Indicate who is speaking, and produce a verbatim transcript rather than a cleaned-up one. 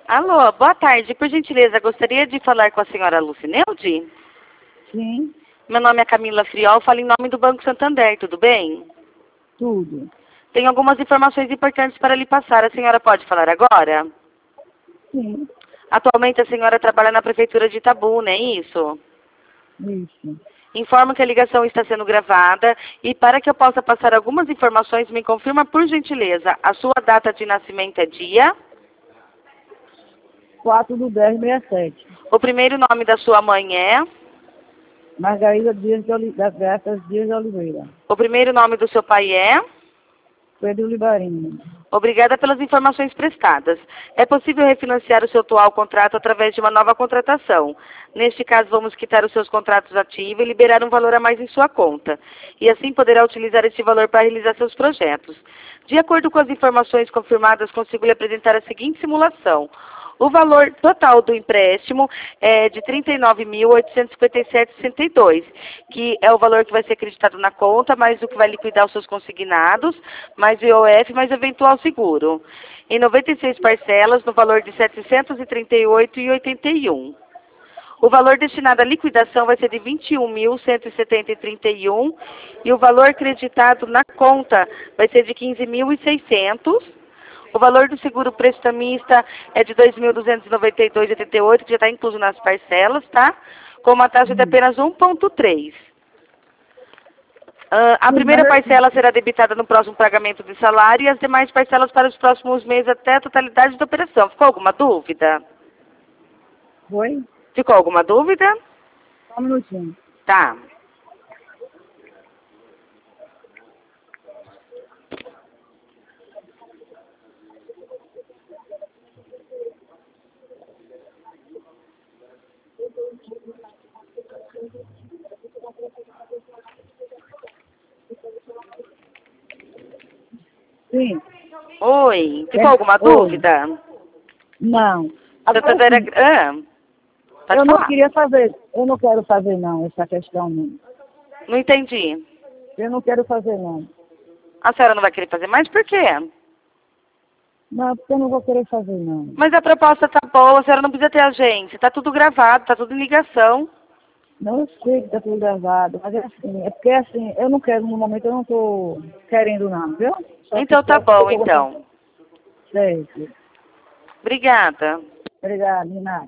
Speaker 1: Alô, boa tarde. Por gentileza, gostaria de falar com a senhora Lucineude?
Speaker 2: Sim,
Speaker 1: Meu nome é Camila Friol, falo em nome do Banco Santander, tudo bem?
Speaker 2: tudo.
Speaker 1: Tenho algumas informações importantes para lhe passar. A senhora pode falar agora?
Speaker 2: Sim,
Speaker 1: Atualmente a senhora trabalha na Prefeitura de Itabu, não é isso?
Speaker 2: isso.
Speaker 1: Informo que a ligação está sendo gravada e para que eu possa passar algumas informações, me confirma por gentileza. A sua data de nascimento é dia?
Speaker 2: quatro do dez, sessenta e sete.
Speaker 1: O primeiro nome da sua mãe é?
Speaker 2: Margarida Dias de Oliveira, das Graças Dias de Oliveira.
Speaker 1: O primeiro nome do seu pai é?
Speaker 2: Pedro Libarino.
Speaker 1: Obrigada pelas informações prestadas. É possível refinanciar o seu atual contrato através de uma nova contratação. Neste caso, vamos quitar os seus contratos ativos e liberar um valor a mais em sua conta. E assim poderá utilizar esse valor para realizar seus projetos. De acordo com as informações confirmadas, consigo lhe apresentar a seguinte simulação. O valor total do empréstimo é de trinta e nove mil, oitocentos e cinquenta e sete vírgula sessenta e dois, que é o valor que vai ser acreditado na conta, mais o que vai liquidar os seus consignados, mais o I O F, mais eventual seguro. Em noventa e seis parcelas, no valor de setecentos e trinta e oito reais e oitenta e um centavos. O valor destinado à liquidação vai ser de vinte e um mil, cento e setenta reais e trinta e um centavos, e o valor acreditado na conta vai ser de quinze mil e seiscentos reais. O valor do seguro prestamista é de dois mil duzentos e noventa e dois reais e oitenta e oito centavos, que já está incluso nas parcelas, tá? Com uma taxa de
Speaker 2: Hum.
Speaker 1: apenas um vírgula três. Uh, a
Speaker 2: Sim,
Speaker 1: primeira
Speaker 2: mas
Speaker 1: parcela será debitada no próximo pagamento de salário e as demais parcelas para os próximos meses até a totalidade da operação. Ficou alguma dúvida?
Speaker 2: foi?
Speaker 1: Ficou alguma dúvida?
Speaker 2: Só um minutinho.
Speaker 1: Tá.
Speaker 2: Sim.
Speaker 1: Oi, ficou
Speaker 2: É,
Speaker 1: alguma
Speaker 2: oi.
Speaker 1: dúvida?
Speaker 2: Não. Agora,
Speaker 1: Santander
Speaker 2: assim,
Speaker 1: é... Ah, pode
Speaker 2: eu não
Speaker 1: falar.
Speaker 2: queria fazer, eu não quero fazer não, essa questão não.
Speaker 1: Não entendi.
Speaker 2: Eu não quero fazer não.
Speaker 1: A senhora não vai querer fazer mais? Por quê?
Speaker 2: Não, porque eu não vou querer fazer não.
Speaker 1: Mas a proposta tá boa, a senhora não precisa ter agência. Tá tudo gravado, tá tudo em ligação.
Speaker 2: Não, eu sei que tá tudo gravado, mas é assim, é porque assim, eu não quero, no momento eu não tô querendo não, viu? Só que
Speaker 1: Então tá
Speaker 2: só porque
Speaker 1: bom,
Speaker 2: eu tô...
Speaker 1: então.
Speaker 2: Certo.
Speaker 1: Obrigada.
Speaker 2: Obrigada, de nada.